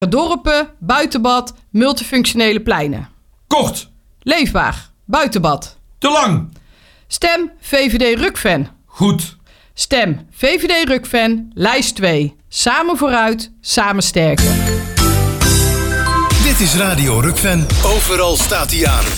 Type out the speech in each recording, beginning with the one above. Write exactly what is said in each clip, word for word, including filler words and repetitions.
Dorpen, buitenbad, multifunctionele pleinen. Kort. Leefbaar, buitenbad. Te lang. Stem V V D Rukven. Goed. Stem V V D Rukven, lijst twee. Samen vooruit, samen sterker. Dit is Radio Rukven. Overal staat hij aan.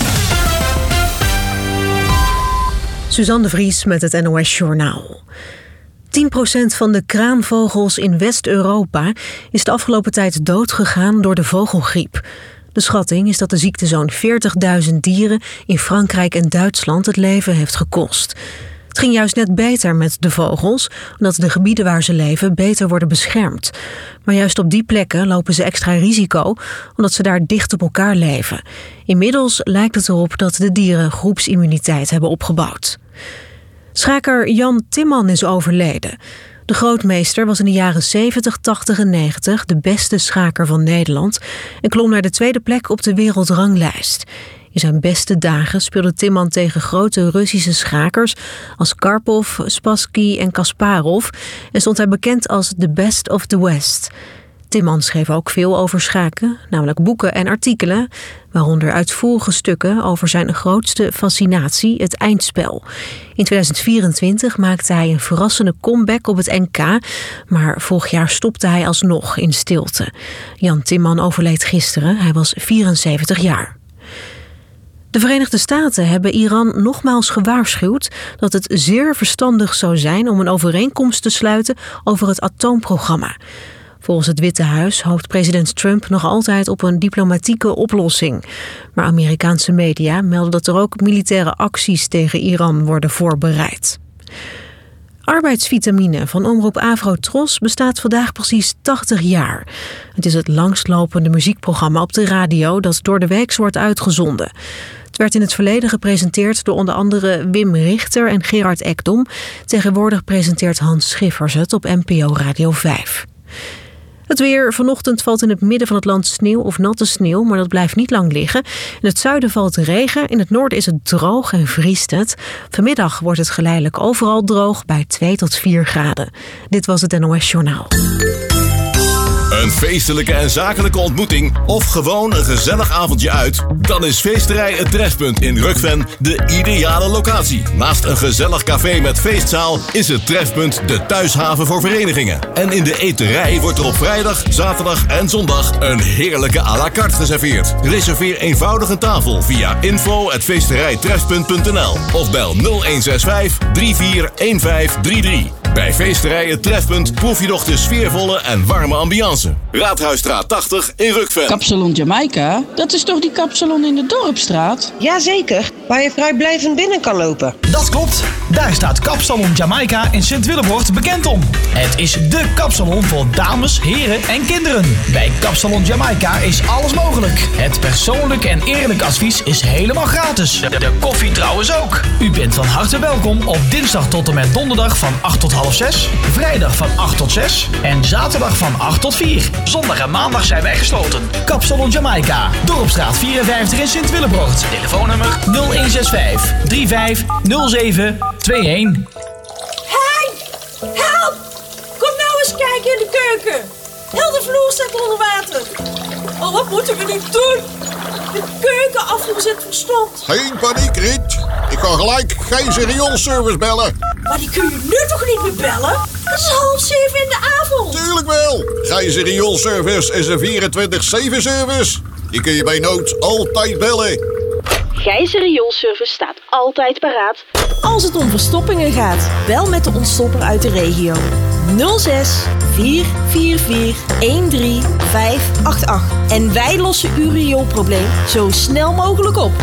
Suzanne de Vries met het N O S Journaal. tien procent van de kraanvogels in West-Europa is de afgelopen tijd doodgegaan door de vogelgriep. De schatting is dat de ziekte zo'n veertigduizend dieren in Frankrijk en Duitsland het leven heeft gekost. Het ging juist net beter met de vogels, omdat de gebieden waar ze leven beter worden beschermd. Maar juist op die plekken lopen ze extra risico, omdat ze daar dicht op elkaar leven. Inmiddels lijkt het erop dat de dieren groepsimmuniteit hebben opgebouwd. Schaker Jan Timman is overleden. De grootmeester was in de jaren zeventig, tachtig en negentig de beste schaker van Nederland en klom naar de tweede plek op de wereldranglijst. In zijn beste dagen speelde Timman tegen grote Russische schakers als Karpov, Spassky en Kasparov en stond hij bekend als the best of the West. Timman schreef ook veel over schaken, namelijk boeken en artikelen, waaronder uitvoerige stukken over zijn grootste fascinatie, het eindspel. In tweeduizend vierentwintig maakte hij een verrassende comeback op het N K, maar vorig jaar stopte hij alsnog in stilte. Jan Timman overleed gisteren, hij was vierenzeventig jaar. De Verenigde Staten hebben Iran nogmaals gewaarschuwd dat het zeer verstandig zou zijn om een overeenkomst te sluiten over het atoomprogramma. Volgens het Witte Huis hoopt president Trump nog altijd op een diplomatieke oplossing. Maar Amerikaanse media melden dat er ook militaire acties tegen Iran worden voorbereid. Arbeidsvitamine van omroep Afro-Tros bestaat vandaag precies tachtig jaar. Het is het langstlopende muziekprogramma op de radio dat door de week wordt uitgezonden. Het werd in het verleden gepresenteerd door onder andere Wim Richter en Gerard Ekdom. Tegenwoordig presenteert Hans Schiffers het op N P O Radio vijf. Het weer. Vanochtend valt in het midden van het land sneeuw of natte sneeuw, maar dat blijft niet lang liggen. In het zuiden valt regen, in het noorden is het droog en vriest het. Vanmiddag wordt het geleidelijk overal droog bij twee tot vier graden. Dit was het N O S Journaal. Een feestelijke en zakelijke ontmoeting of gewoon een gezellig avondje uit? Dan is Feesterij Het Trefpunt in Rukven de ideale locatie. Naast een gezellig café met feestzaal is het Trefpunt de thuishaven voor verenigingen. En in de eterij wordt er op vrijdag, zaterdag en zondag een heerlijke à la carte geserveerd. Reserveer eenvoudig een tafel via info at feesterijtrefpunt punt n l of bel nul een zes vijf drie vier een vijf drie drie. Bij Feesterij Het Trefpunt proef je nog de sfeervolle en warme ambiance. Raadhuisstraat tachtig in Rukven. Kapsalon Jamaica? Dat is toch die kapsalon in de Dorpstraat? Jazeker, waar je vrijblijvend binnen kan lopen. Dat klopt. Daar staat Kapsalon Jamaica in Sint-Willebroort bekend om. Het is dé kapsalon voor dames, heren en kinderen. Bij Kapsalon Jamaica is alles mogelijk. Het persoonlijk en eerlijk advies is helemaal gratis. De, de koffie trouwens ook. U bent van harte welkom op dinsdag tot en met donderdag van acht tot half zes. Vrijdag van acht tot zes. En zaterdag van acht tot vier. Zondag en maandag zijn wij gesloten. Kapsalon Jamaica. Dorpstraat vierenvijftig in Sint-Willebroort. Telefoonnummer nul een zes vijf drie vijf nul zeven twee een. Henk! Help! Kom nou eens kijken in de keuken. Heel de vloer staat onder water. Oh, wat moeten we nu doen? De keukenafvoer zit verstomd. Geen paniek, Riet. Ik kan gelijk Gijzer rioolservice bellen. Maar die kun je nu toch niet meer bellen? Het is half zeven in de avond. Tuurlijk wel. Gijzer rioolservice is een vierentwintig zeven service. Die kun je bij nood altijd bellen. Gijzer rioolservice staat altijd paraat. Als het om verstoppingen gaat, bel met de ontstopper uit de regio. nul zes vier vier vier een drie vijf acht acht. En wij lossen uw rioolprobleem zo snel mogelijk op.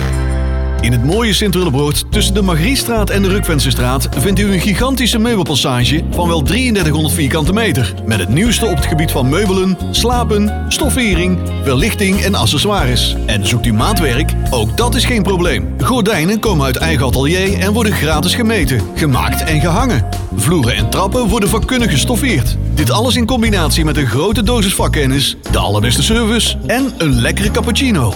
In het mooie Sint-Willebroort, tussen de Margriestraat en de Rukvensestraat, vindt u een gigantische meubelpassage van wel drieëndertighonderd vierkante meter. Met het nieuwste op het gebied van meubelen, slapen, stoffering, verlichting en accessoires. En zoekt u maatwerk? Ook dat is geen probleem. Gordijnen komen uit eigen atelier en worden gratis gemeten, gemaakt en gehangen. Vloeren en trappen worden vakkundig gestoffeerd. Dit alles in combinatie met een grote dosis vakkennis, de allerbeste service en een lekkere cappuccino.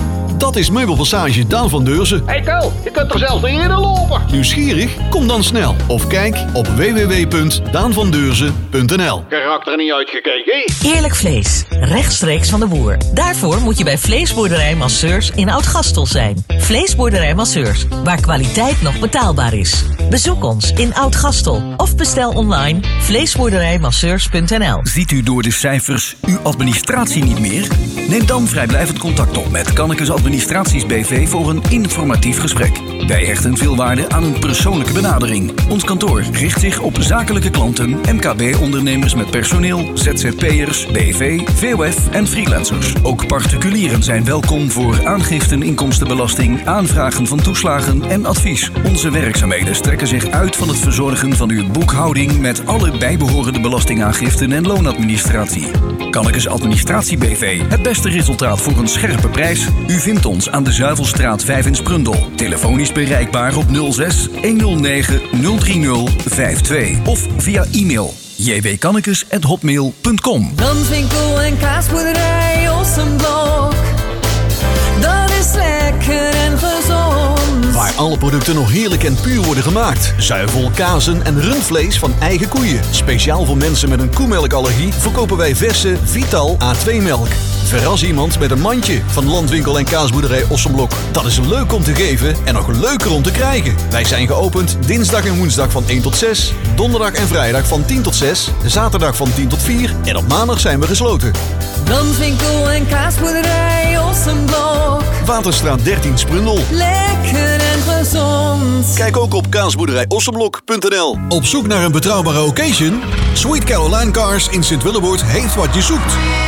Dat is Meubelpassage Daan van Deurzen. Hey Kel, je kunt er zelfs niet in lopen. Nieuwsgierig? Kom dan snel. Of kijk op w w w punt daan van deurzen punt n l. Karakter niet uitgekeken. Eerlijk vlees, rechtstreeks van de boer. Daarvoor moet je bij Vleesboerderij Masseurs in Oud-Gastel zijn. Vleesboerderij Masseurs, waar kwaliteit nog betaalbaar is. Bezoek ons in Oud-Gastel of bestel online vleesboerderijmasseurs punt n l. Ziet u door de cijfers uw administratie niet meer? Neem dan vrijblijvend contact op met Kannekes Administraties B V voor een informatief gesprek. Wij hechten veel waarde aan een persoonlijke benadering. Ons kantoor richt zich op zakelijke klanten, M K B-ondernemers met personeel, Z Z P'ers, B V, V O F en freelancers. Ook particulieren zijn welkom voor aangiften inkomstenbelasting, aanvragen van toeslagen en advies. Onze werkzaamheden strekken zich uit van het verzorgen van uw boekhouding met alle bijbehorende belastingaangiften en loonadministratie. Kannekes Administratie B V. Het beste resultaat voor een scherpe prijs? U vindt ons aan de Zuivelstraat vijf in Sprundel. Telefonisch bereikbaar op nul zes honderd negen nul drie nul vijf twee of via e-mail j w kannekes at hotmail punt com. Danswinkel en kaasboerderij Ossenblok. Dat is lekker en gezond. Waar alle producten nog heerlijk en puur worden gemaakt. Zuivel, kazen en rundvlees van eigen koeien. Speciaal voor mensen met een koemelkallergie verkopen wij verse Vital A twee melk. Verras iemand met een mandje van Landwinkel en Kaasboerderij Ossenblok. Dat is leuk om te geven en nog leuker om te krijgen. Wij zijn geopend dinsdag en woensdag van één tot zes, donderdag en vrijdag van tien tot zes, zaterdag van tien tot vier en op maandag zijn we gesloten. Danswinkel en Kaasboerderij Ossenblok. Waterstraat dertien Sprundel. Lekker en gezond. Kijk ook op kaasboerderij ossenblok punt n l. Op zoek naar een betrouwbare occasion? Sweet Caroline Cars in Sint-Willeboord heeft wat je zoekt.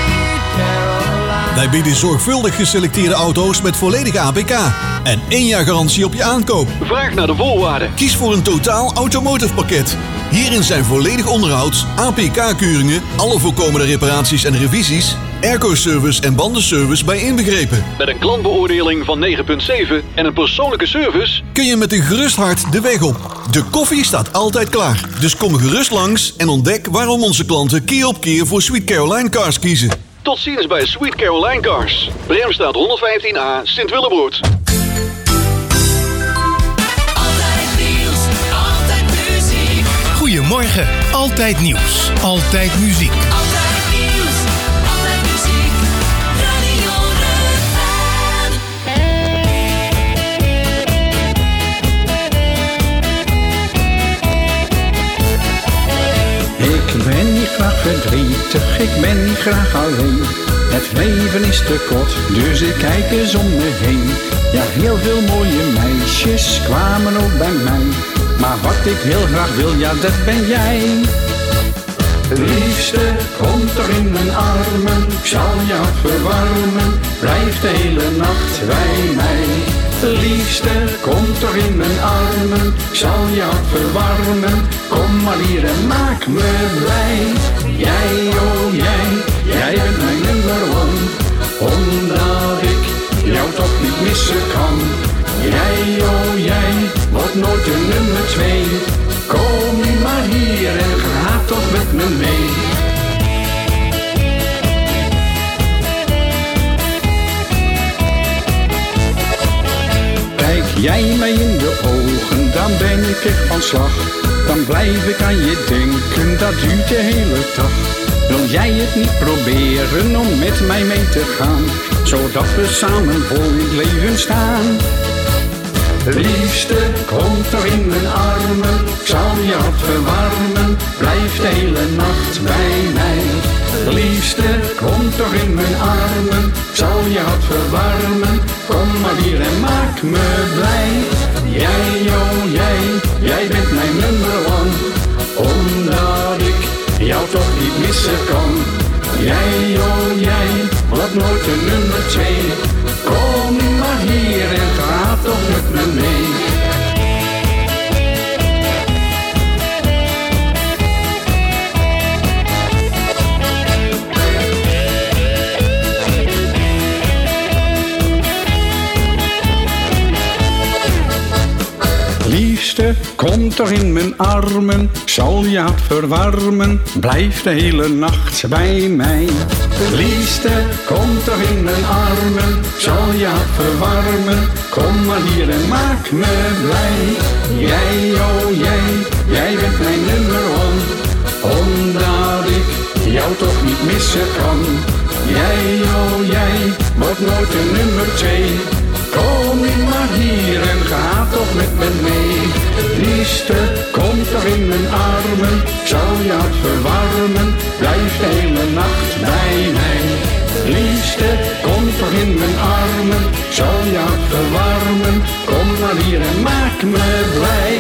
Wij bieden zorgvuldig geselecteerde auto's met volledige A P K en één jaar garantie op je aankoop. Vraag naar de voorwaarden. Kies voor een totaal automotive pakket. Hierin zijn volledig onderhoud, A P K-keuringen, alle voorkomende reparaties en revisies, airco-service en bandenservice bij inbegrepen. Met een klantbeoordeling van negen komma zeven en een persoonlijke service kun je met een gerust hart de weg op. De koffie staat altijd klaar. Dus kom gerust langs en ontdek waarom onze klanten keer op keer voor Sweet Caroline Cars kiezen. Tot ziens bij Sweet Caroline Cars. Bremstraat honderdvijftien A, Sint-Willeboord. Altijd nieuws, altijd muziek. Goedemorgen, altijd nieuws, altijd muziek. Altijd nieuws, altijd muziek. Radio Rukven. Ik ben niet graag verdrietig, ik ben niet graag alleen. Het leven is te kort, dus ik kijk eens om me heen. Ja, heel veel mooie meisjes kwamen ook bij mij. Maar wat ik heel graag wil, ja, dat ben jij. Liefste, kom toch in mijn armen, ik zal je hart verwarmen. Blijf de hele nacht bij mij. Liefste, kom toch in mijn armen, ik zal je hart verwarmen. Kom maar hier en maak me blij. Jij, oh jij, jij bent mijn nummer one. Omdat ik jou toch niet missen kan. Jij, oh jij, wordt nooit de nummer twee. Kom nu maar hier en ga toch met me mee. Kijk jij mij in de ogen, dan ben ik echt van slag. Dan blijf ik aan je denken, dat duurt de hele dag. Wil jij het niet proberen om met mij mee te gaan? Zodat we samen voor het leven staan. Liefste, kom toch in mijn armen, ik zal je hart verwarmen. Blijf de hele nacht bij mij. Liefste, kom toch in mijn armen, ik zal je hart verwarmen. Kom maar hier en maak me blij. Jij, oh jij, jij bent mijn nummer one. Omdat ik jou toch niet missen kan. Jij, oh jij, wordt nooit de nummer twee. Kom maar hier en ga toch met me mee. Liefste, kom toch in mijn armen, ik zal je hart verwarmen. Blijf de hele nacht bij mij. Liefste, kom toch in mijn armen, ik zal je hart verwarmen. Kom maar hier en maak me blij. Jij, oh jij, jij bent mijn nummer one. Omdat ik jou toch niet missen kan. Jij, oh jij, wordt nooit een nummer twee. Kom in maar hier en ga toch met me mee. Liefste, kom toch in mijn armen, ik zal je hart verwarmen. Blijf de hele nacht bij mij. Liefste, kom toch in mijn armen, ik zal je hart verwarmen. Kom maar hier en maak me blij.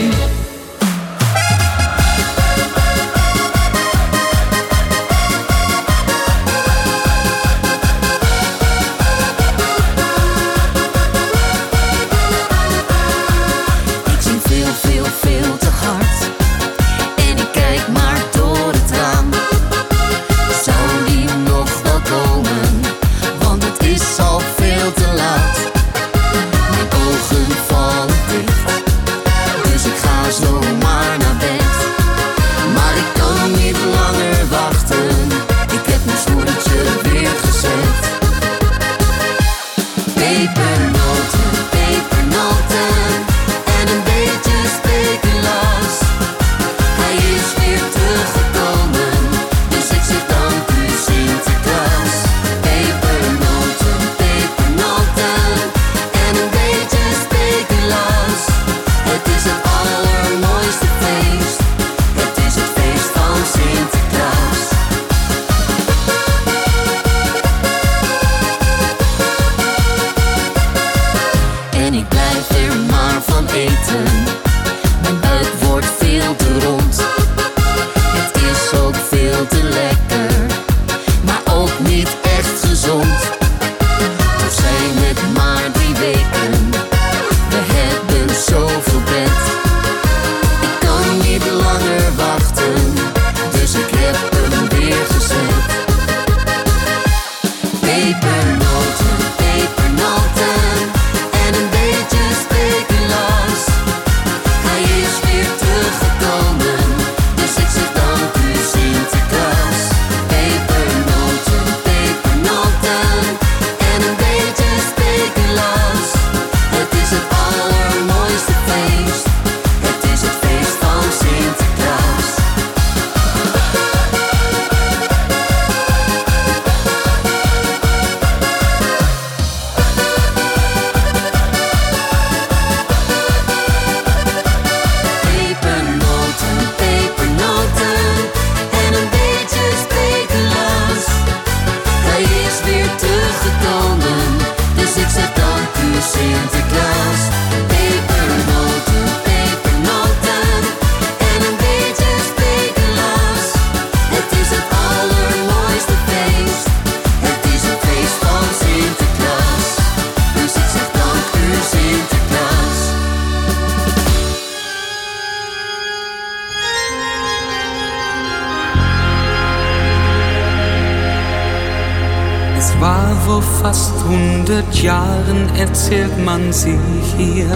Vor fast hundert Jahren erzählt man sie hier,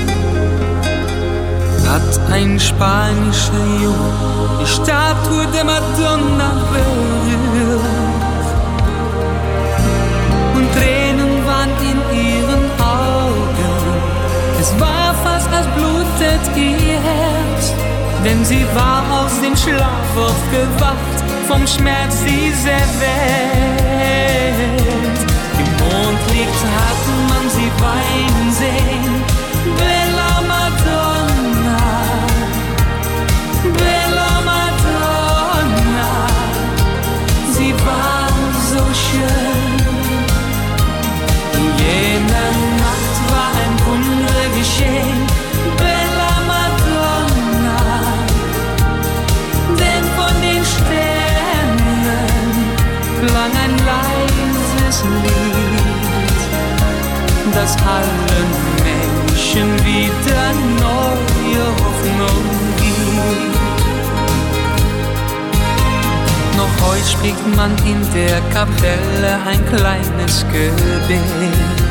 hat ein spanischer Junge die Statue der Madonna berührt und Tränen waren in ihren Augen. Es war fast, als blutet ihr Herz, denn sie war aus dem Schlaf aufgewacht, vom Schmerz dieser Welt. Im Mondlicht hat man sie weinen sehen. Bella Madonna, Bella Madonna, sie war so schön. In jener Nacht war ein Wunder geschehen. Bella Madonna, denn von den Sternen klang ein leises Lied, das allen Menschen wieder neue Hoffnung gibt. Noch heute spricht man in der Kapelle ein kleines Gebet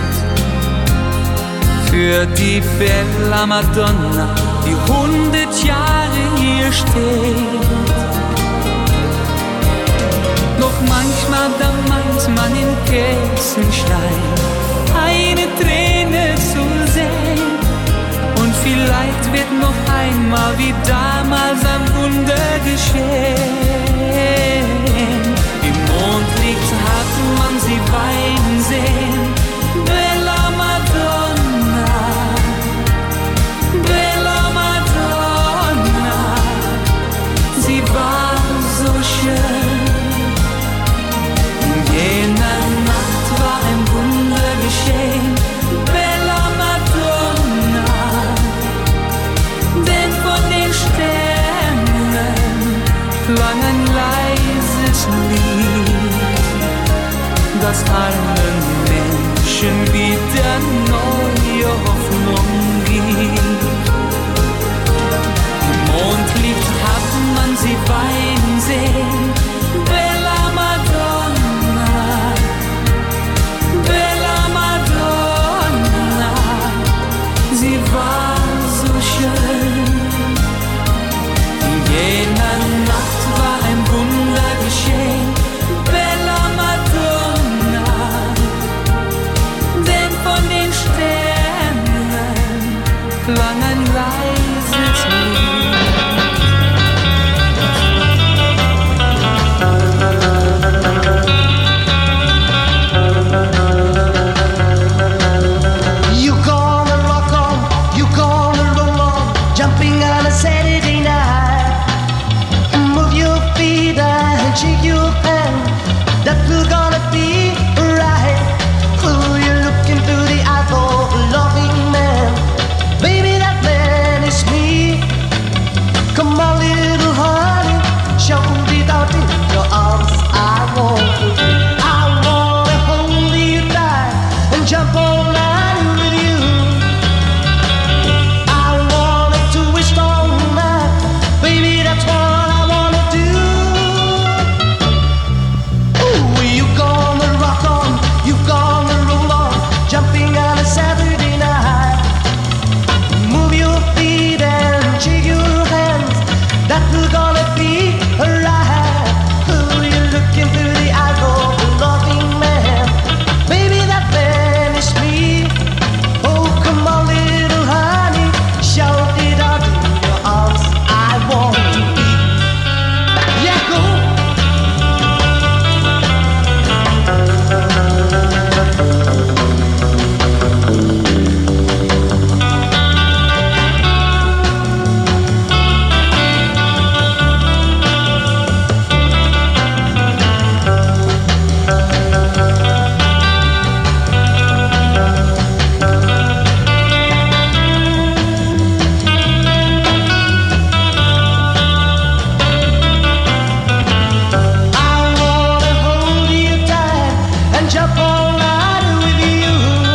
für die Bella Madonna, die hundert Jahre hier steht. Noch manchmal, da meint man in Kerzenstein eine Träne zu sehen. Und vielleicht wird noch einmal wie damals ein Wunder geschehen. Im Mondlicht hat man sie weinen sehen. Bella Madonna, Bella Madonna, sie war so schön. In jener Nacht war ein Wunder geschehen. Bella Madonna, denn von den Sternen klang ein leises Lied, das allen Menschen wieder neue Hoffnung gibt. Im Mondlicht hat man sie weinen sehen. Bella Madonna, Bella Madonna, sie war so schön. In jener Nacht war ein Wunder geschehen. Bella Madonna, denn von den Sternen klang ein leises Lied. You gonna rock on, you gonna roll on, jumping on a Saturday night. Move your feet and shake your hand. That will gonna be right. Oh, you're looking through the eyes of a loving man. Baby, that man is me. Come on, little honey, show it out in your arms. I want to be. I wanna hold you tight and jump all night with you. I wanna twist all night, baby, that's what I wanna do. Ooh, you gonna rock on, you gonna roll on, jumping on a Saturday night. Move your feet and shake your hands. That will gonna be alright. Ooh, you're looking through the eyes of a loving man. Baby, that man is me. Oh, come on, little honey, shout it out in your arms. I want to be. Yeah, go. I wanna hold you tight and jump all night with you.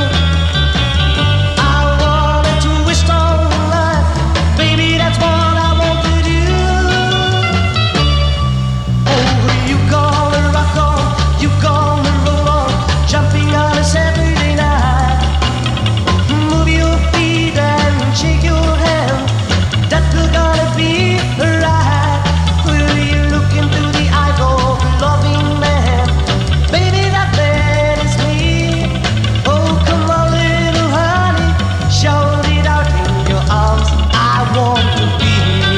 I wanna twist all night, baby, that's what I want to do. Oh, you gonna rock on, you gonna roll on, jumping on a Saturday night. Move your feet and shake your hand. That will gonna be right. Will you looking through the eyes of a loving man? Baby, that man is me. Oh, come on, little honey, shout it out in your arms. I want to be.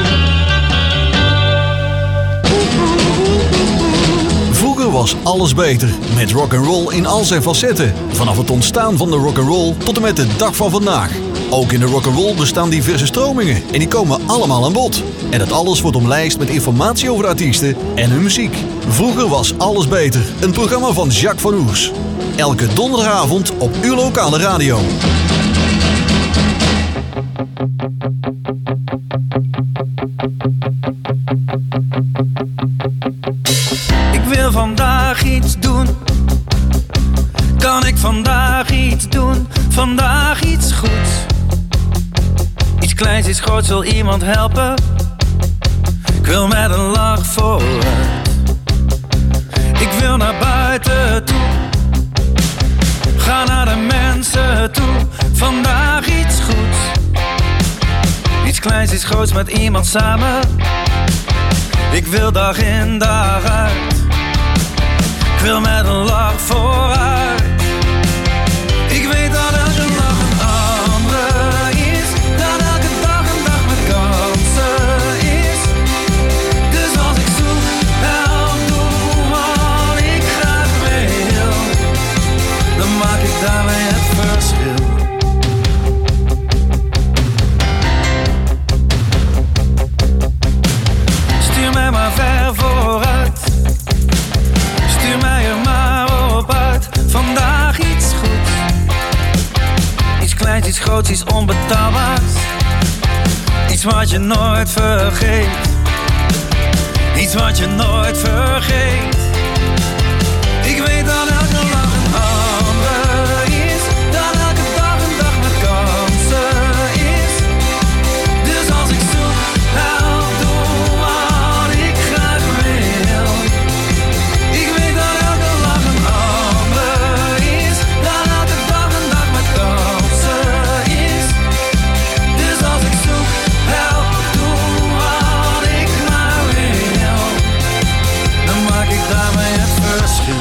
Vroeger was alles beter, met rock'n'roll in al zijn facetten. Vanaf het ontstaan van de rock'n'roll tot en met de dag van vandaag. Ook in de rock'n'roll bestaan diverse stromingen en die komen allemaal aan bod. En dat alles wordt omlijst met informatie over de artiesten en hun muziek. Vroeger was alles beter, een programma van Jacques van Oers. Elke donderdagavond op uw lokale radio. Ik wil vandaag iets doen. Kan ik vandaag iets doen? Vandaag iets goeds. Iets kleins, iets groots, wil iemand helpen? Ik wil met een lach vooruit. Ik wil naar buiten toe. Ga naar de mensen toe. Vandaag iets goeds. Iets kleins, iets groots met iemand samen. Ik wil dag in dag uit Ik wil met een lach vooruit. Ik weet dat elke lach een andere is. Dat elke dag een dag met kansen is. Dus als ik zoek, help, doe wat ik graag wil, dan maak ik daarmee het verschil. Stuur mij maar ver vooruit. Stuur mij er maar op uit. Vandaag iets goeds. Iets kleins, iets groots, iets onbetaalbaars. Iets wat je nooit vergeet. Iets wat je nooit vergeet. Ik weet dat elke lach een andere is. Dat elke dag een dag met kansen is. Dus als ik zoek, help, doe wat ik graag wil. Ik weet dat elke lach een andere is. Dat elke dag een dag met kansen is. Dus als ik zoek, help, doe wat ik maar wil, dan maak ik daarmee het verschil.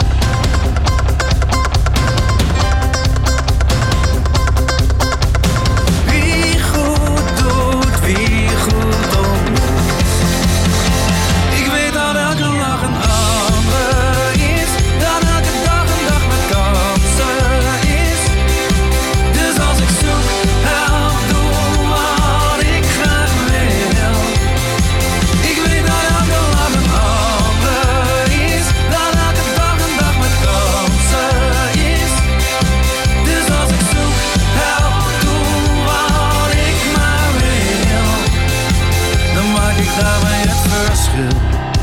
Wie goed doet, wie goed ontmoet. Ik weet dat elke lach een andere is. Dat elke dag een dag met kansen is. Dus als ik zoek, help, doe wat ik graag wil. Ik weet dat elke lach een andere is. Dat elke dag een dag met kansen is. Dus als ik zoek, help, doe wat ik maar wil, dan maak ik daarmee het verschil.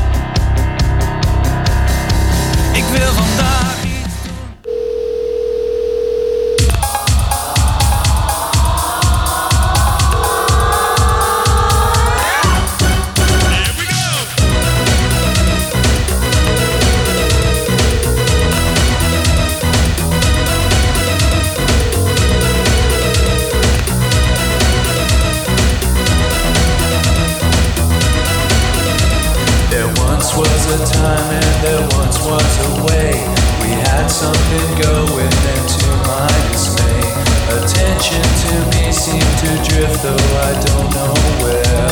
Ik wil vandaag iets doen. There once was a time and there once was a way. We had something going and to my dismay, attention to me seemed to drift though I don't know where.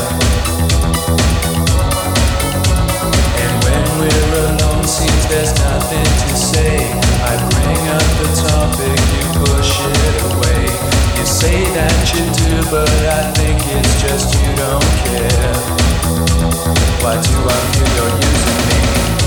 And when we're alone seems there's nothing to say. I bring up the topic, you push it away. You say that you do but I think it's just you don't care. Why do I feel you're using me?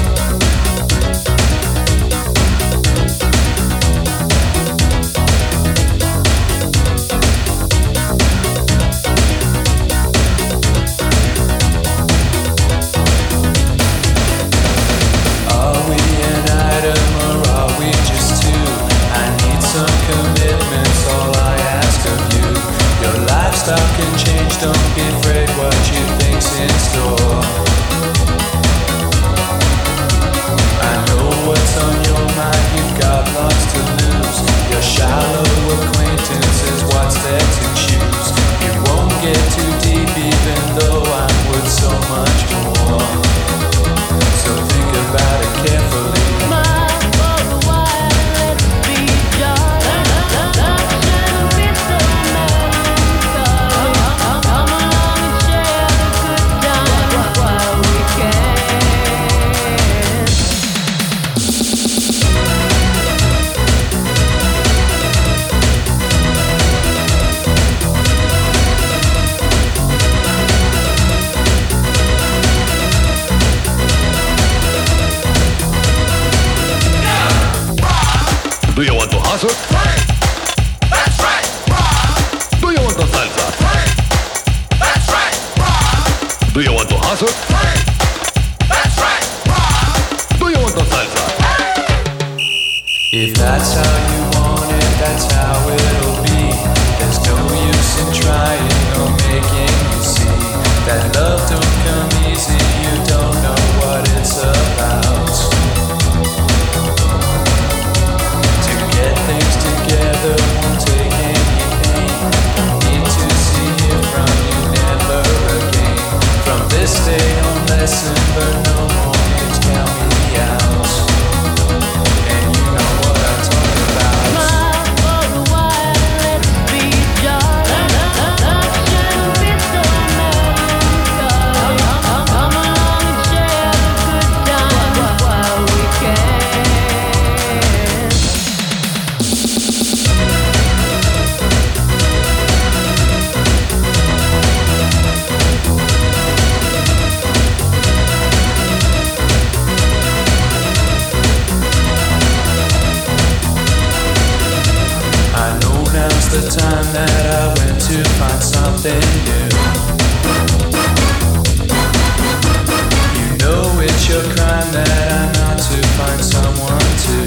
Are we an item or are we just two? I need some commitments, all I ask of you. Your lifestyle can change, don't be afraid what you think's in store. I know what's on your mind, you've got lots to lose. Your shallow acquaintance is what's there to choose. You won't get too deep even though I'm worth so much more. So think about it carefully. Do you want to hustle? That's right. Do you want to salsa? That's right. Do you want to hustle? That's right. Do you want to salsa? If that's how you want it, that's how it'll be. There's no use in trying or making you see that love don't come easy, you don't know what it's about. To get things together won't take any pain. Need to see it from you never again. From this day on lesson, but no more games count me out. the time that I went to find something new. You know it's your crime that I'm not to find someone to.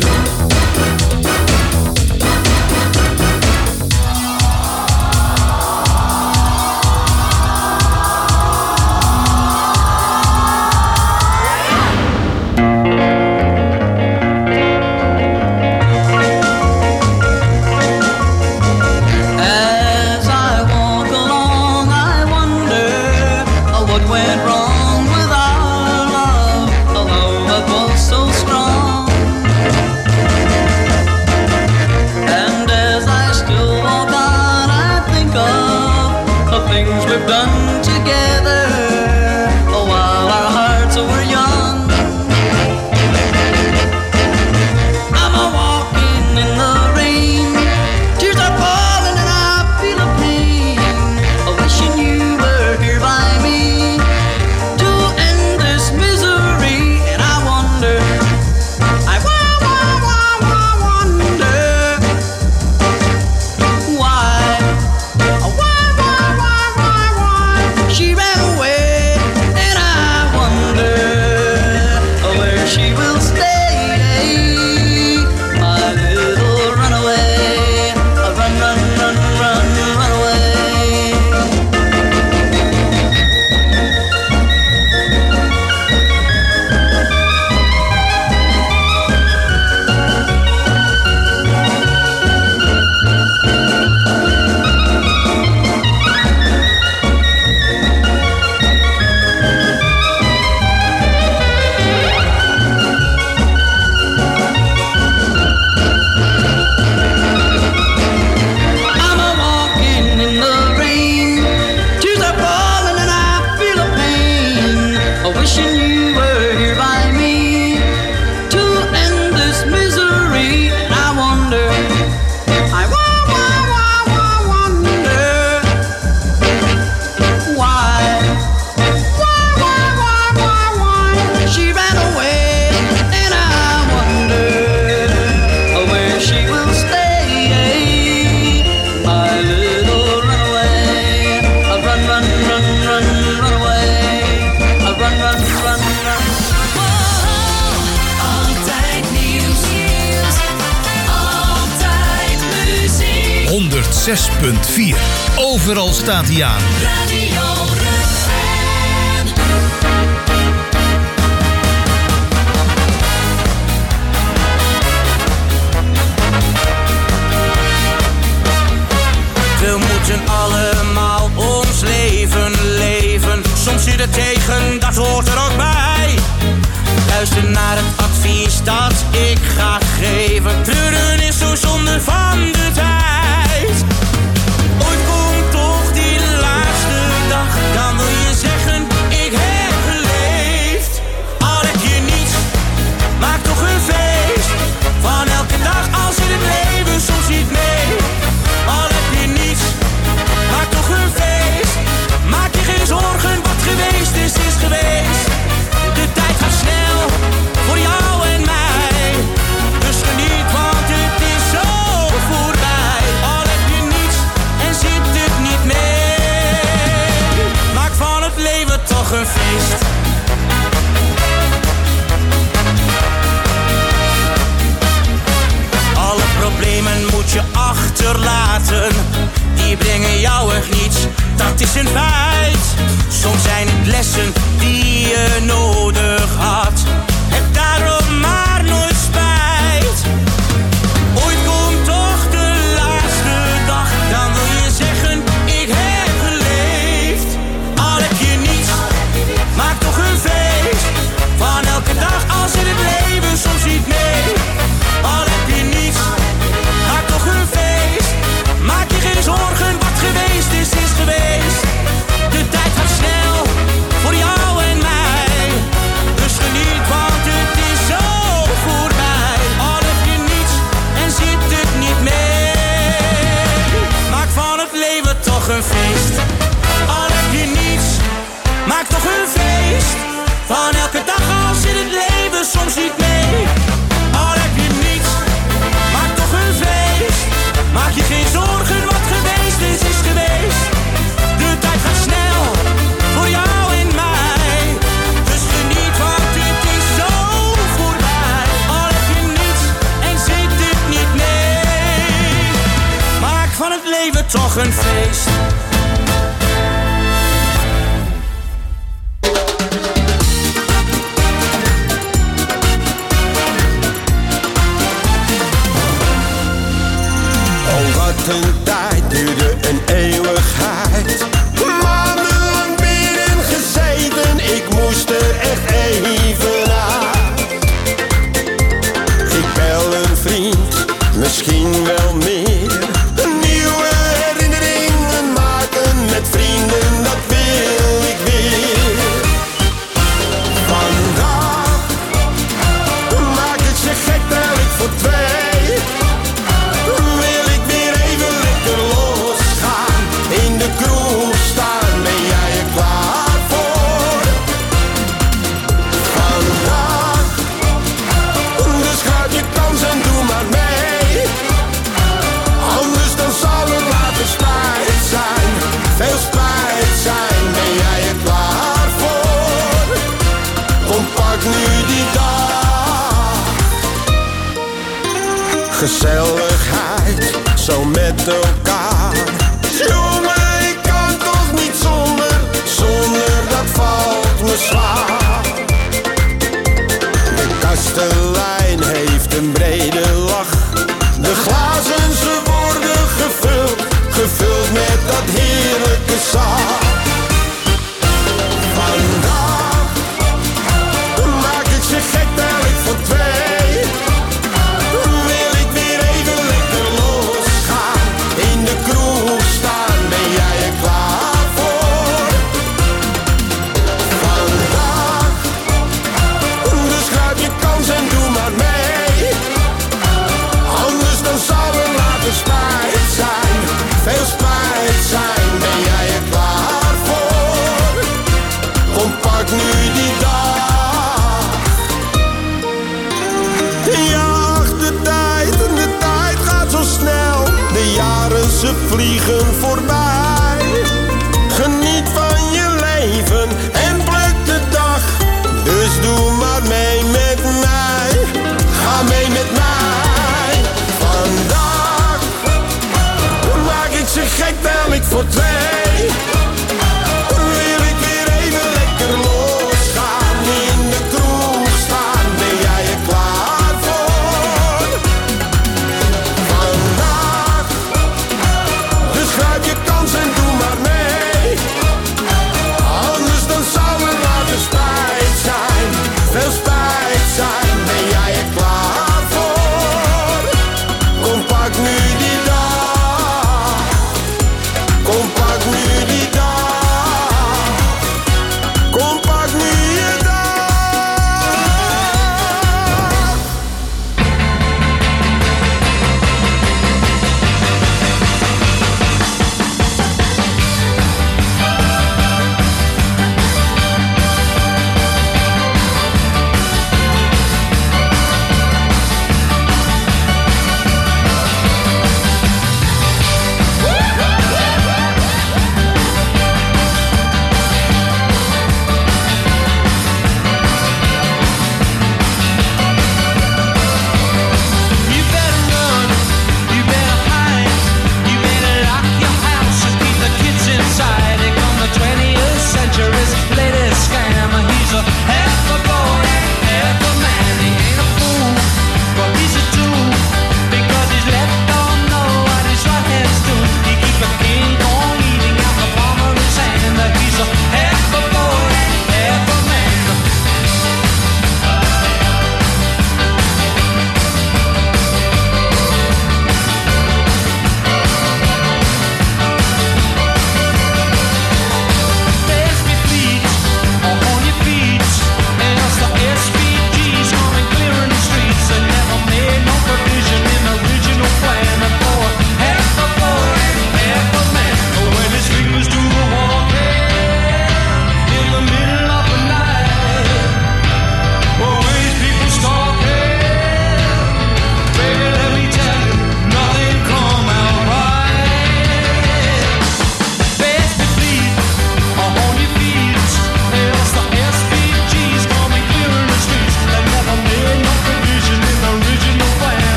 zes punt vier. Overal staat hij aan. Radio Rukven. We moeten allemaal ons leven leven. Soms zit het tegen, dat hoort er ook bij. Luister naar het advies dat ik ga geven. Treuren is zo zonde van de tijd. Ooit komt toch die laatste dag. Dan wil je zeggen, ik heb geleefd. Al heb je niets, maak toch een feest. Van elke dag als je het leven soms niet mee. Al heb je niets, maak toch een feest. Maak je geen zorgen, wat geweest is, is geweest. De tijd gaat snel, voor jou en mij. Dus geniet, want het is zo voorbij. Al heb je niets en zit het niet mee. Maak van het leven toch een feest. Alle problemen moet je achterlaten. Die brengen jou echt niets, dat is een feit. Soms zijn het lessen die je nodig had. Heb daarom maar nooit spijt. Ooit komt toch de laatste dag. Dan wil je zeggen, ik heb geleefd. Al heb je niets, maak toch een feest. Van elke dag als in het leven soms niet mee. Al heb je niets, maak toch een feest. Maak je geen zorgen, wat geweest is, is geweest. De tijd gaat snel, voor jou en mij. Dus geniet, want het is zo voorbij. Al heb je niets en zit het niet mee. Maak van het leven toch een feest. Al heb je niets, maak toch een feest. Van elke dag als in het leven soms niet mee. Al heb je niets, maak toch een feest. Maak je geen zorgen, wat leven toch een feest. Oh, wat een tijd duurde een eeuwigheid. Maandenlang binnen gezeten, ik moest er echt even uit. Ik bel een vriend, misschien wel meer. Nieuwe herinneringen maken met vrienden, dat wil ik weer. Vandaag maak ik ze gek, tel ik voor twee. Wil ik weer even lekker losgaan, in de kroeg staan, ben jij er klaar voor? Vandaag, dus grijp je kans en doe maar mee. Anders dan zal het later spijt zijn, veel spijt zijn, ben jij er klaar voor? Kom pak nu die dag. Gezelligheid, zo met elkaar. Jongen, ik kan toch niet zonder, zonder dat valt me zwaar. De kastelein heeft een brede lach. De glazen ze worden gevuld, gevuld met dat heerlijke zaad. Vandaag maak ik ze gek, tel ik voor twee. Wil ik weer even lekker losgaan, in de kroeg staan, ben jij er klaar voor? Vandaag, dus grijp je kans en doe maar mee. Anders dan zal er later spijt zijn, veel spijt zijn, ben jij er klaar voor? Kom pak nu die dag. Ja, de tijd, de tijd gaat zo snel. De jaren ze vliegen voorbij. Geniet van je leven en pluk de dag. Dus doe maar mee met mij. Ga mee met mij. Vandaag maak ik ze gek, tel ik voor twee. Wil ik weer even lekker losgaan, in de kroeg staan, ben jij er klaar voor? Vandaag, dus grijp je kans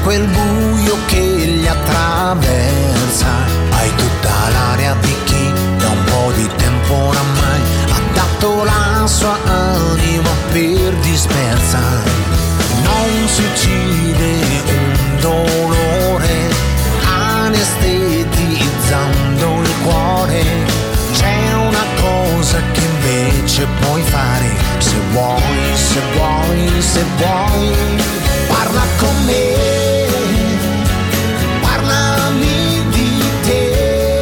quel buio che li attraversa. Hai tutta l'aria di chi da un po' di tempo oramai ha dato la sua anima per dispersa. Non si uccide un dolore anestetizzando il cuore. C'è una cosa che invece puoi fare, se vuoi, se vuoi, se vuoi. Parla con me, parlami di te,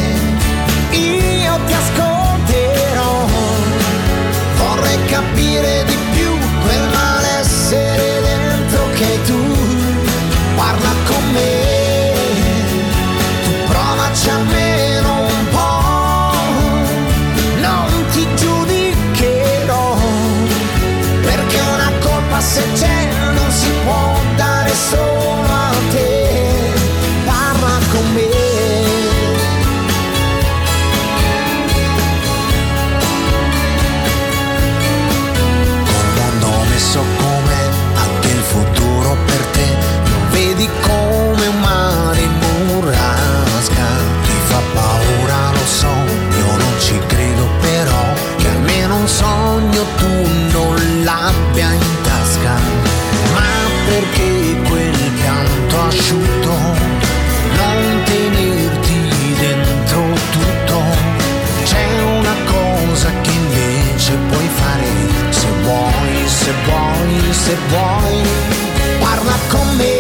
io ti ascolterò. Vorrei capire di più quel malessere dentro che hai tu. Parla con me, tu provaci almeno un po', non ti giudicherò, perché una colpa se c'è non si può dare solo a te. Parla con me. Col mondo messo com'è, anche il futuro per te lo vedi come un mare in burrasca. Ti fa paura, lo so, io non ci credo, però che almeno un sogno tu non l'abbia in tasca. Ma perché quel pianto asciutto, non tenerti dentro tutto? C'è una cosa che invece puoi fare, se vuoi, se vuoi, se vuoi. Parla con me,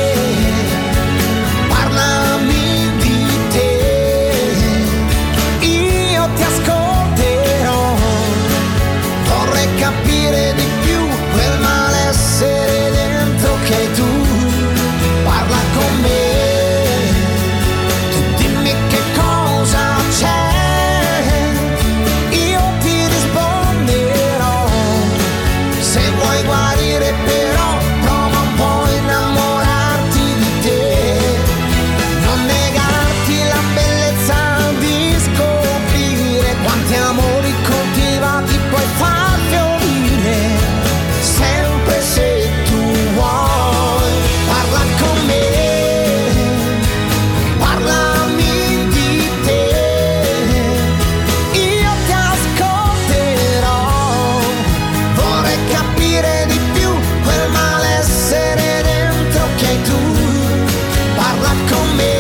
parlami di te, io ti ascolterò. Vorrei capire di più quel malessere dentro che hai tu. Parla con me, tu dimmi che cosa c'è, io ti risponderò. Se vuoi guarire però prova un po' a innamorarti di te, non negarti la bellezza di scoprire quanti amori coltivati puoi far fiorire, sempre se tu vuoi. Parla con me, parlami di te, io ti ascolterò. Vorrei capire di più quel malessere dentro che hai tu. Parla con me,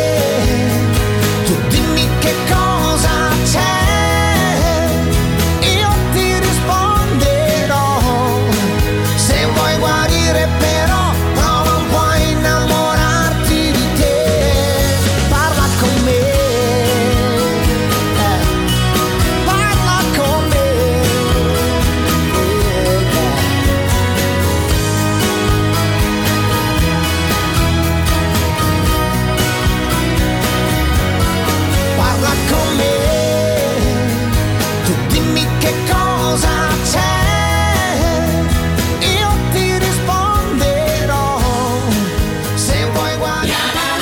tu dimmi che cosa c'è, io ti risponderò. Se vuoi guarire però prova un po' a innamorarti di te. Parla con me, eh. Parla con me, parla con me, tu dimmi che cosa c'è, io ti risponderò. Se vuoi guardare.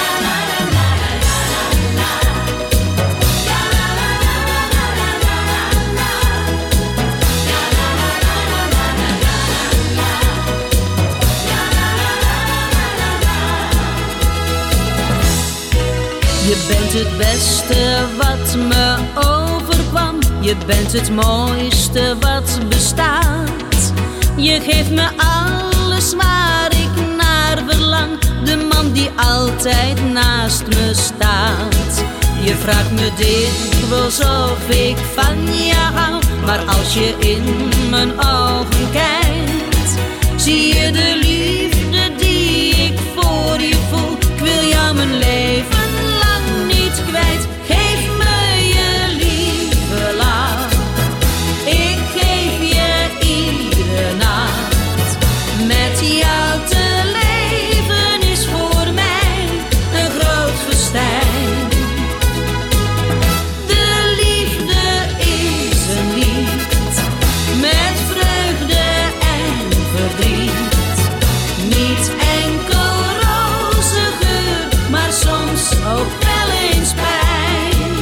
Je bent het beste wat me overkwam. Je bent het mooiste wat bestaat. Je geeft me alles waar ik naar verlang. De man die altijd naast me staat. Je vraagt me dikwijls of ik van je hou. Maar als je in mijn ogen kijkt, zie je de liefde die ik voor je voel. Ik wil jou mijn leven lang niet kwijt. Geef me je lieve lach. Ik geef je iedere nacht. Met jou te leven is voor mij een groot festijn. De liefde is een lied met vreugde en verdriet. Niet enkel roze geur, maar soms ook wel eens pijn.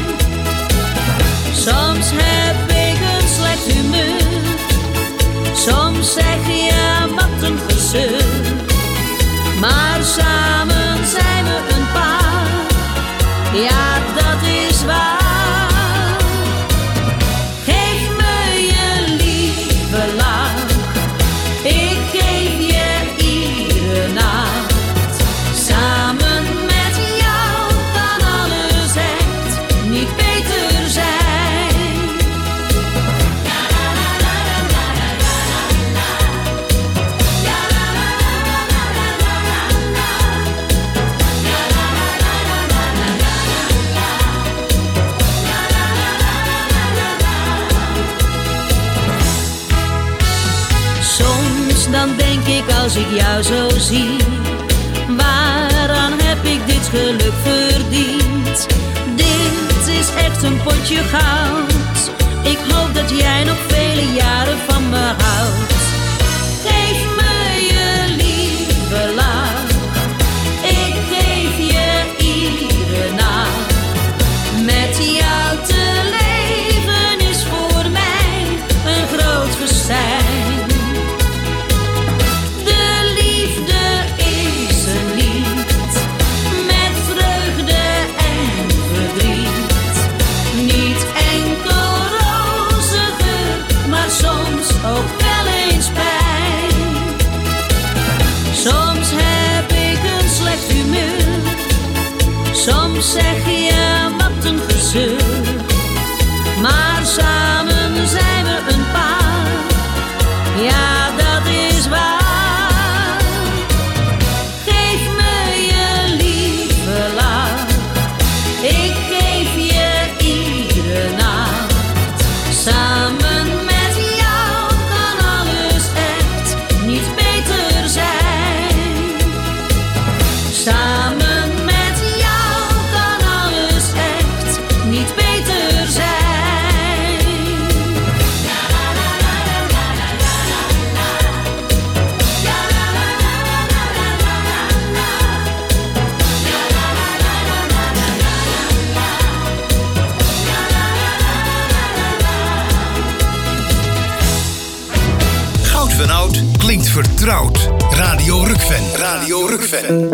Soms heb ik een slecht humeur, soms zeg je wat een gezeur. maar samen zijn we een paar. Ja, dat is waar. Geef me je lieve lach, ik geef je iedere nacht. Samen met jou kan alles echt niet beter zijn. Dan denk ik als ik jou zo zie, waaraan heb ik dit geluk verdiend? Dit is echt een potje goud. Ik hoop dat jij nog vele jaren van me houdt. Geef me je lieve lach, ik geef je iedere nacht. Met jou te leven is voor mij een groot festijn. Ook wel eens pijn. Soms heb ik een slecht humeur. Soms zeg je wat een gezeur. Maar samen zijn we een paar. Ja, dat is waar. Geef me je lieve lach, ik geef je iedere nacht. Samen Samen met jou kan alles echt niet beter zijn. Goud van Oud klinkt vertrouwd. Radio Rukven. Radio Rukven.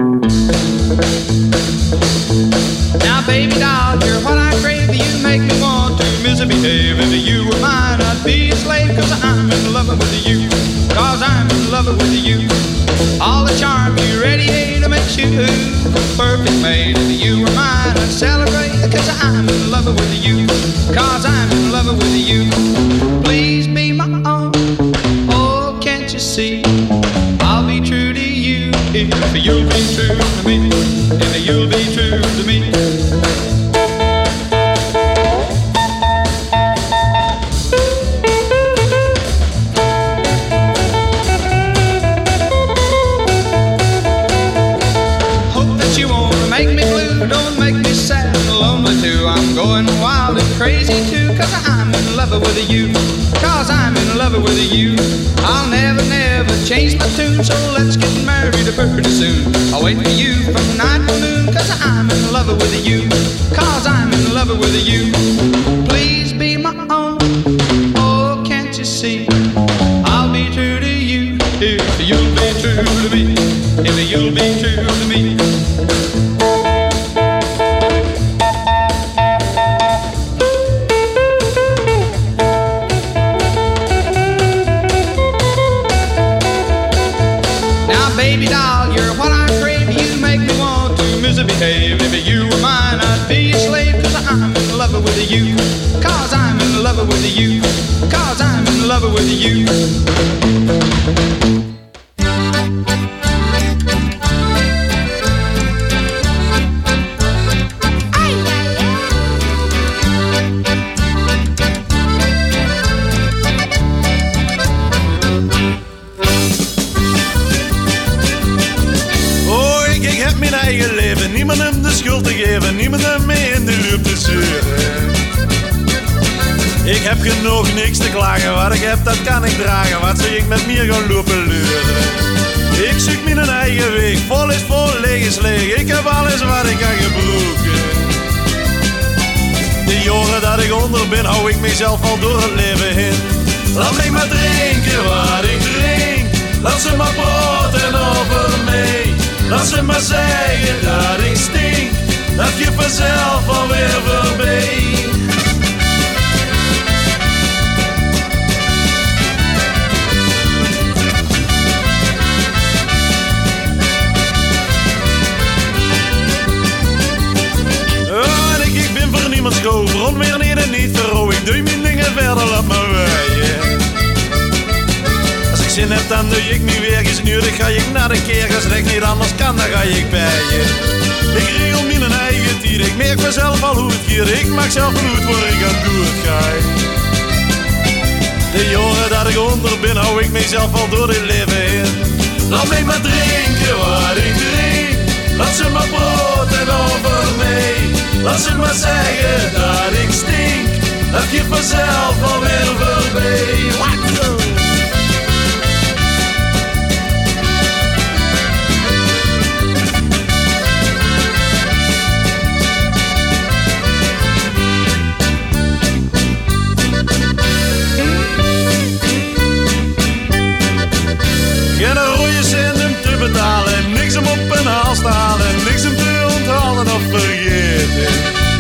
Now baby doll, you're what I crave. You make me want to misbehave. If you were mine, I'd be a slave. Cause I'm in love with you. Cause I'm in love with you. All the charm you radiate makes you a perfect mate. If you were mine, I'd celebrate. Cause I'm in love with you. Cause I'm in love with you. Please be my own. Oh, can't you see? I'll be true to you if you'll be true to me. If you'll be true to me. Hope that you won't make me blue, don't make me sad and lonely too. I'm going wild and crazy too, cause I'm in love with you. Cause I'm in love with you. I'll never, never change my tune, so let's get married pretty soon. I'll wait for you from night till noon, cause I'm in love with you. Cause I'm in love with you. Please be my own. Oh, can't you see? I'll be true to you if you'll be true to me. If you'll be true to me. Baby doll, you're what I crave. You make me want to misbehave. If you were mine, I'd be a slave. Cause I'm in love with you. Cause I'm in love with you. Cause I'm in love with you. Niemand hem de schuld te geven, niemand hem mee in de loop te zeuren. Ik heb genoeg niks te klagen, wat ik heb dat kan ik dragen. Wat zou ik met meer gaan lopen leuren? Ik zoek mijn eigen weg, vol is vol, leeg is leeg. Ik heb alles wat ik kan gebruiken. De jaren dat ik onder ben, hou ik mezelf al door het leven heen. Laat mij maar drinken wat ik drink. Laat ze maar praten over mij. Laat ze maar zeggen dat ik stink. Dat je vanzelf alweer voorbij. Oh, en ik, ik ben voor niemand schoof. Rond weer niet en niet verrouw. Ik doe mijn dingen verder, laat me wijden. Als ik zin heb, dan doe ik niet weer gesnuurd. Ga ik naar de keer, als het niet anders kan, dan ga ik bij je. Ik regel mijn eigen tijd, ik merk mezelf al hoe het gaat. Ik maak zelf goed waar ik aan toe het ga. De jaren dat ik onder ben, hou ik mezelf al door dit leven heen. Laat mij maar drinken wat ik drink. Laat ze maar praten over mij. Laat ze maar zeggen dat ik stink. Dat je vanzelf alweer voorbij. Geen rode cent om te betalen, niks om op een haal stalen, niks om te onthalen of vergeten.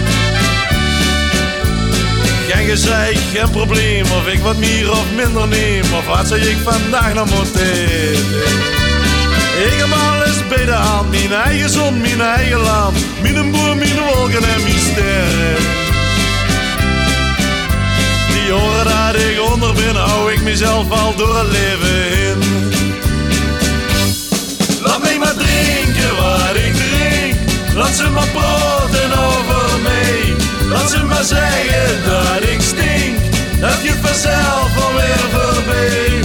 Geen gezeik, geen probleem, of ik wat meer of minder neem, of wat zou ik vandaag nog moeten eten. Ik heb alles bij de hand, mijn eigen zon, mijn eigen land, mijn boer, mijn wolken en mijn sterren. Die horen dat ik onder ben, hou ik mezelf al door het leven in. Laat mij maar drinken wat ik drink. Laat ze maar praten over mij. Laat ze maar zeggen dat ik stink. Dat je vanzelf alweer voorbij.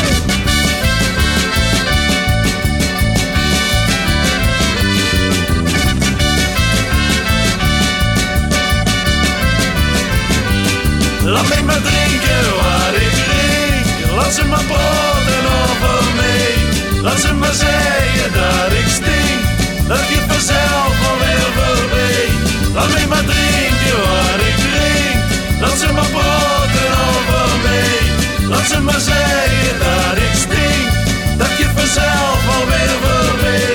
Laat mij maar drinken wat ik drink. Laat ze maar praten over mij. Laat ze maar zeggen dat ik stink. Dat je vanzelf alweer voorbij. Laat mij maar drinken wat ik drink. Laat ze maar praten over mij. Laat ze maar zeggen dat ik stink. Dat je vanzelf alweer voorbij.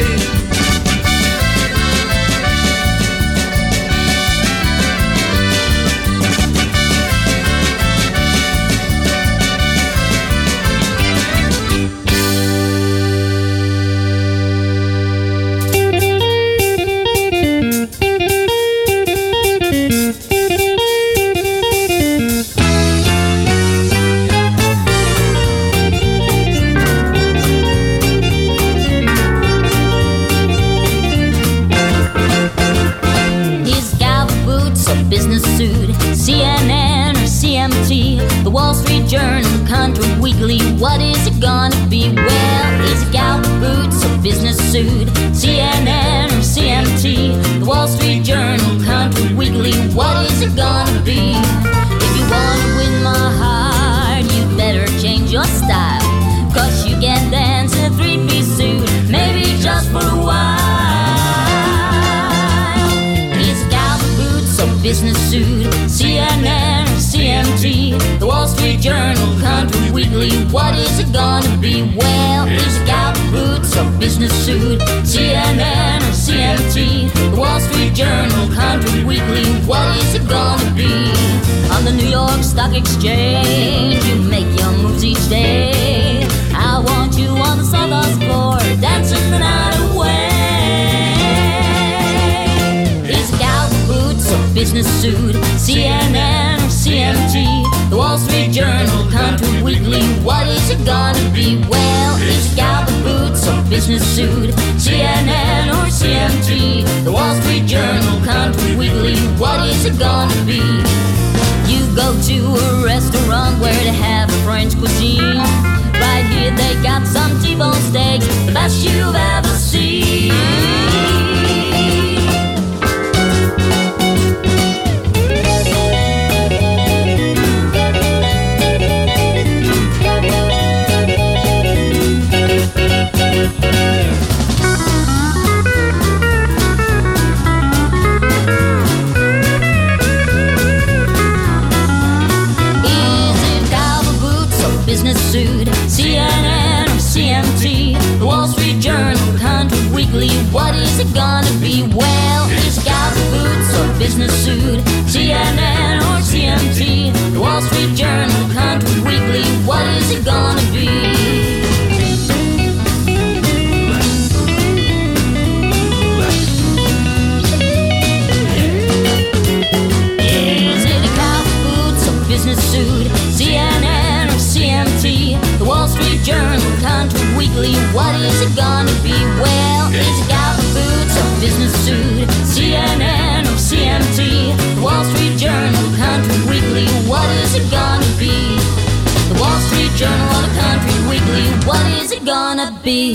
Business suit, C N N or C M T, the Wall Street Journal, Country Weekly, what is it gonna be? Well, is it cowboy boots or business suit, C N N or C M T, the Wall Street Journal, Country Weekly, what is it gonna be? If you wanna win my heart, you better change your style, cause you can dance in a three-piece suit, maybe just for a while. Business suit, C N N or C M T, the Wall Street Journal, Country Weekly, what is it gonna be? Well, is it cowboy boots or business suit, C N N or C M T, the Wall Street Journal, Country Weekly, what is it gonna be? On the New York Stock Exchange, you make your moves each day. I want you on the sawdust floor, dancing the night away. Business suit, C N N or C M T, the Wall Street Journal, Country Weekly, what is it gonna be? Well, is it cowboy boots or business suit, C N N or C M T, the Wall Street Journal, Country Weekly, what is it gonna be? You go to a restaurant where they have French cuisine. Right here they got some T-bone steaks, the best you've ever seen. Business suit, C N N or C M T, wanna be.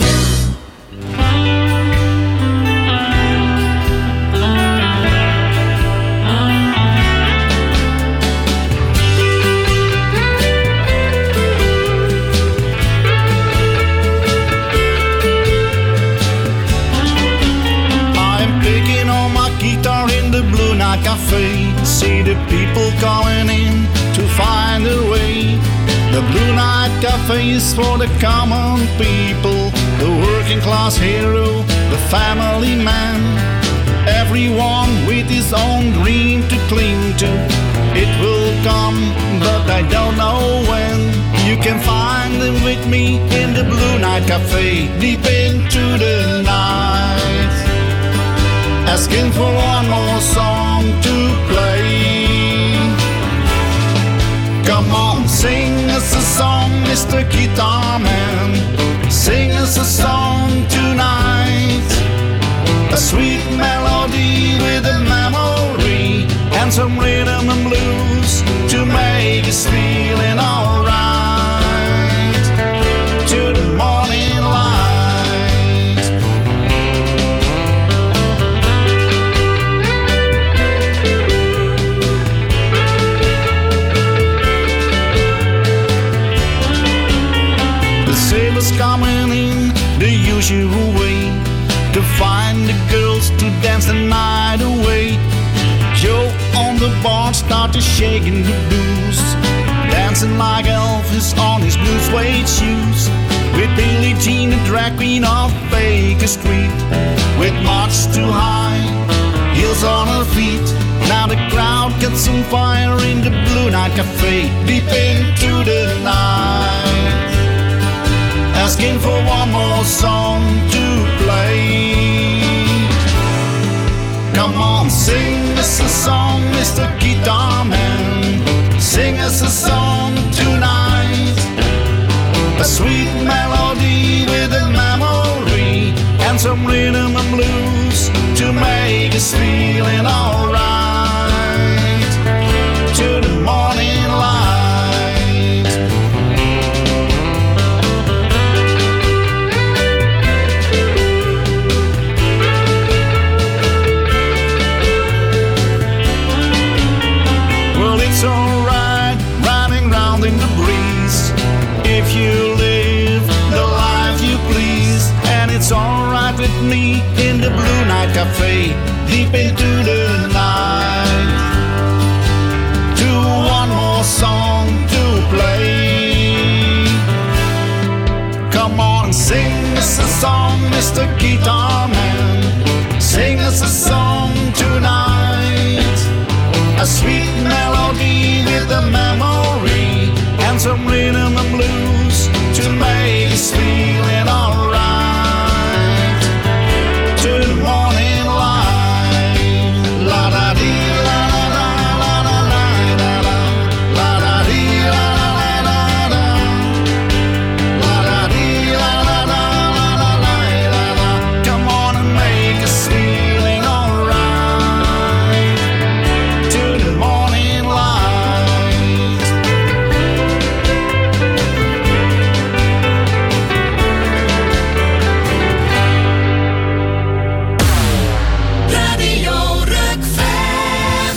Cafe, see the people calling in to find a way. The Blue Night Cafe is for the common people, the working class hero, the family man. Everyone with his own dream to cling to. It will come, but I don't know when. You can find them with me in the Blue Night Cafe, deep into the night, asking for one more song to play. Come on, sing us a song, Mister Guitar Man. Sing us a song tonight. A sweet melody with a memory and some rhythm and blues to make us feeling alright. To the morning light. Coming in the usual way to find the girls to dance the night away. Joe on the bar started shaking the blues, dancing like Elvis on his blue suede shoes. With Billie Jean, the drag queen of Baker Street, with much too high heels on her feet. Now the crowd gets on fire in the Blue Night Cafe, deep into the night, asking for one more song to play. Come on, sing us a song, Mister Guitar Man. Sing us a song tonight. A sweet melody with a memory and some rhythm and blues to make us feeling alright. To the morning light. It's alright riding round in the breeze if you live the life you please. And it's alright with me in the Blue Night Cafe, deep into the night. To one more song to play. Come on, sing us a song, Mister Guitar Man. Sing us a song tonight. A sweet melody with a memory and some rhythm and blues to make us feeling alright. To the morning light. La da dee la la la la la la la. La da dee la la la la. La da dee la la la la la la la. Come on and make us feeling alright. To the morning light. Radio Rockfan.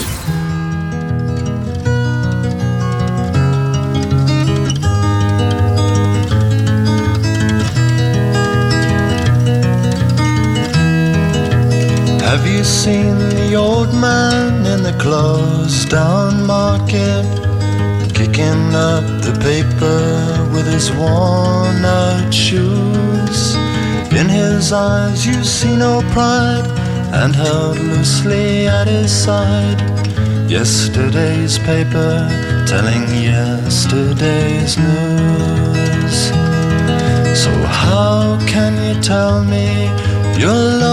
Have you seen the old man in the closed down market, kicking up the paper with his worn out shoes? In his eyes you see no pride, and held loosely at his side, yesterday's paper telling yesterday's news. So how can you tell me you're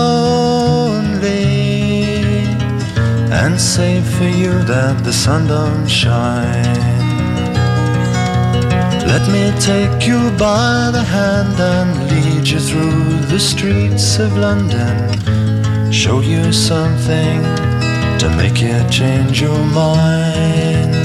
lonely and say for you that the sun don't shine? Let me take you by the hand and lead you through the streets of London, show you something to make you change your mind.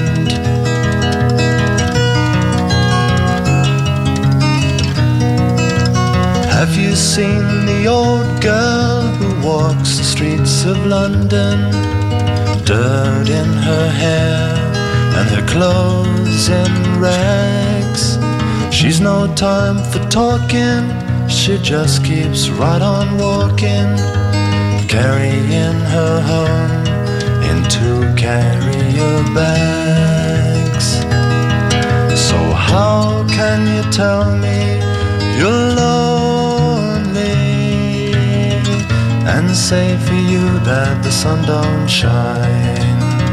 you seen the old girl who walks the streets of London? Dirt in her hair and her clothes in rags. She's no time for talking, she just keeps right on walking, carrying her home in two carrier bags. So how can you tell me you're lonely and say for you that the sun don't shine?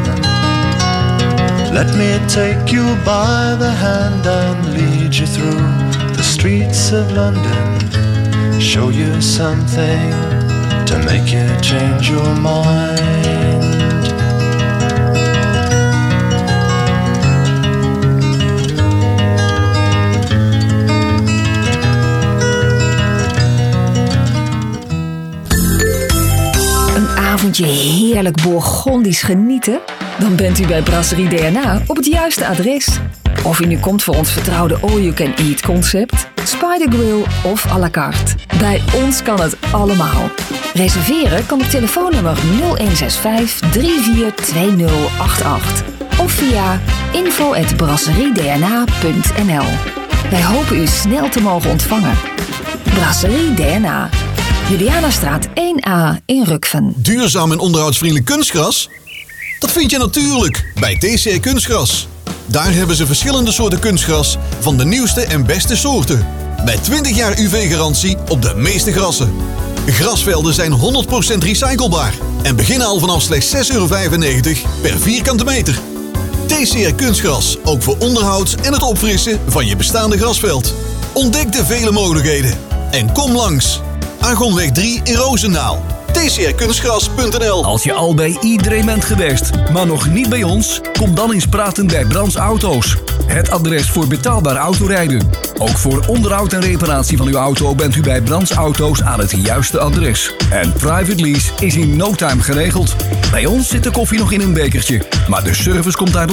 Let me take you by the hand and lead you through the streets of London, show you something to make you change your mind. Avondje heerlijk Bourgondisch genieten? Dan bent u bij Brasserie D N A op het juiste adres. Of u nu komt voor ons vertrouwde all-you-can-eat concept, Spider Grill of à la carte. Bij ons kan het allemaal. Reserveren kan op telefoonnummer nul een zes vijf drie vier twee nul acht acht of via info at brasseriedna punt n l. Wij hopen u snel te mogen ontvangen. Brasserie D N A. Julianastraat één A in Rukven. Duurzaam en onderhoudsvriendelijk kunstgras? Dat vind je natuurlijk bij T C R Kunstgras. Daar hebben ze verschillende soorten kunstgras van de nieuwste en beste soorten. Met twintig jaar U V-garantie op de meeste grassen. Grasvelden zijn honderd procent recyclebaar en beginnen al vanaf slechts zes euro vijfennegentig per vierkante meter. T C R Kunstgras, ook voor onderhoud en het opfrissen van je bestaande grasveld. Ontdek de vele mogelijkheden en kom langs. Argonweg drie in Roosendaal. T C R kunstgras punt n l. Als je al bij iedereen bent geweest, maar nog niet bij ons, kom dan eens praten bij Brands Auto's. Het adres voor betaalbaar autorijden. Ook voor onderhoud en reparatie van uw auto bent u bij Brands Auto's aan het juiste adres. En private lease is in no time geregeld. Bij ons zit de koffie nog in een bekertje, maar de service komt uit